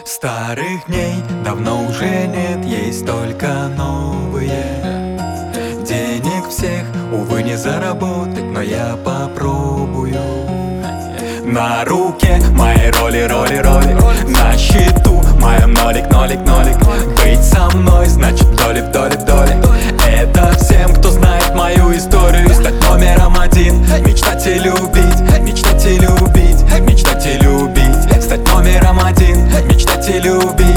Старых дней давно уже нет, есть только новые. Денег всех, увы, не заработать, но я попробую. На руке мои роли. На счету моем нолик. Быть со мной значит доли в доле. Это всем, кто знает мою историю. Стать номером один, мечтать и любить. Стать номером один, мечтать и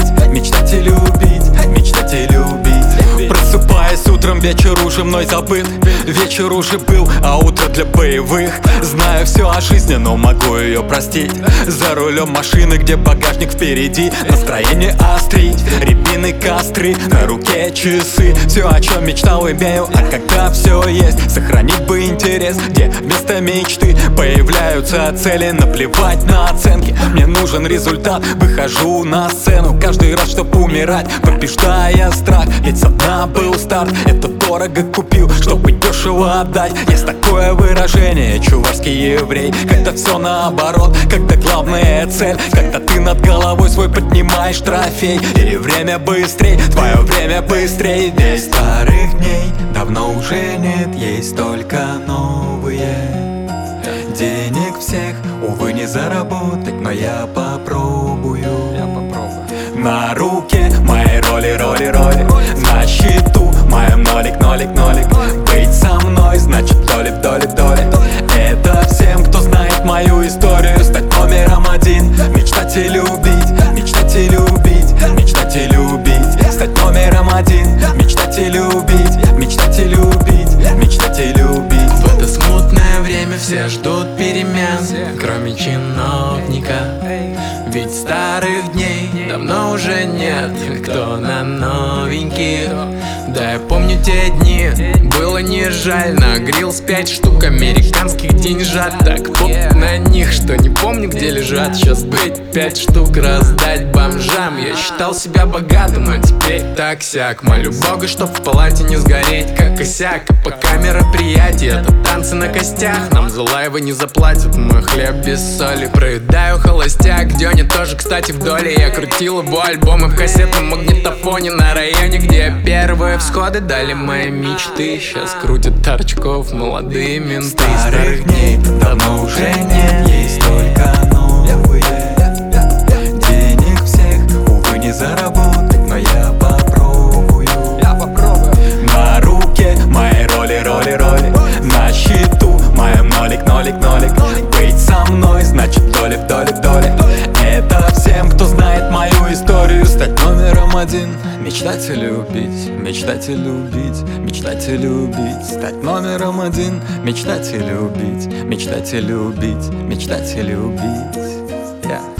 любить. Просыпаясь утром, вечер уже мной забыт. Вечер уже был, а утро для боевых. Знаю все о жизни, но могу ее простить. За рулем машины, где багажник впереди. Настроение острить, рябины костры. На руке часы, все о чем мечтал имею. А когда все есть, сохранить бы интерес. Где вместо мечты появляются цели. Наплевать на оценки, мне нужен результат. Выхожу на сцену каждый раз, чтоб умирать, побеждая страх. Ведь со дна был старт, это дорого купил, чтобы дешево отдать. Есть такое выражение, чувашский еврей. Когда все наоборот, когда главная цель. Когда ты над головой свой поднимаешь трофей. И время быстрей, твое время быстрей. Здесь старых дней давно уже нет, есть только новые. Денег всех, увы, не заработать, но я попробую. На руке мои роли. На счету моем нолик. Быть со мной значит доли в доле. Это всем, кто знает мою историю. Стать номером один, мечтать и любить. Стать номером один, мечтать и любить. В это смутное время все ждут перемен, кроме чиновника. Ведь старых дней давно уже нет, кто на новеньких. Да, я помню те дни, было не жаль. На грилс 5 штук американских деньжат. Так поп на них, что не помню, где лежат. Сейчас быть 5 штук раздать бомжам. Я считал себя богатым, а теперь так-сяк. Молю Бога, чтоб в палате не сгореть, как косяк. А пока мероприятие, это танцы на костях. Нам за лайвы не заплатят, мой хлеб без соли. Проедаю холостяк, Дёня тоже, кстати, в доле. Я крутил его альбомы в кассетном магнитофоне. На районе, где первые всходы дали мои мечты. Сейчас крутят торчков молодые менты. Старых дней давно уже нет, есть только новые. Денег всех, увы, не заработать, но я попробую. На руке мои роли. На счету моем нолик. Быть со мной значит доли в доле. Это всем, кто знает мою историю. Стать номером один, мечтать и любить. Стать номером один, мечтать и любить.